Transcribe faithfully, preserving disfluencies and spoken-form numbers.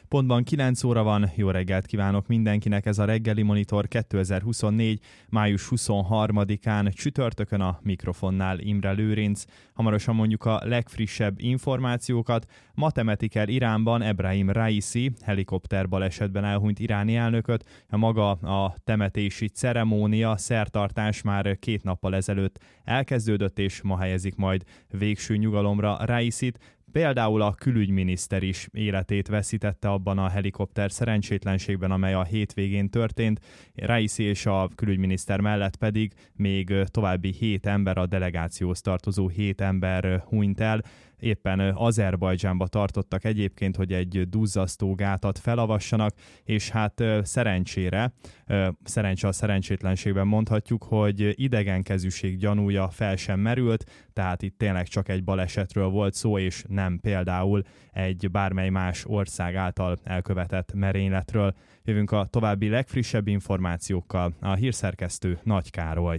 Pontban kilenc óra van, jó reggelt kívánok mindenkinek, ez a Reggeli Monitor kétezer-huszonnégy. május huszonharmadikán csütörtökön, a mikrofonnál Imre Lőrinc. Hamarosan mondjuk a legfrissebb információkat. Matematiker Iránban Ebrahim Raisi helikopterbalesetben elhunyt iráni elnököt. A maga a temetési ceremónia, szertartás már két nappal ezelőtt elkezdődött, és ma helyezik majd végső nyugalomra Raisit. Például a külügyminiszter is életét veszítette abban a helikopter szerencsétlenségben, amely a hétvégén történt. Raisi és a külügyminiszter mellett pedig még további hét ember, a delegációhoz tartozó hét ember hunyt el. Éppen Azerbajdzsánba tartottak egyébként, hogy egy duzzasztó gátat felavassanak, és hát szerencsére, szerencse a szerencsétlenségben mondhatjuk, hogy idegenkezűség gyanúja fel sem merült, tehát itt tényleg csak egy balesetről volt szó, és nem például egy bármely más ország által elkövetett merényletről. Jövünk a további legfrissebb információkkal, a hírszerkesztő Nagy Károly.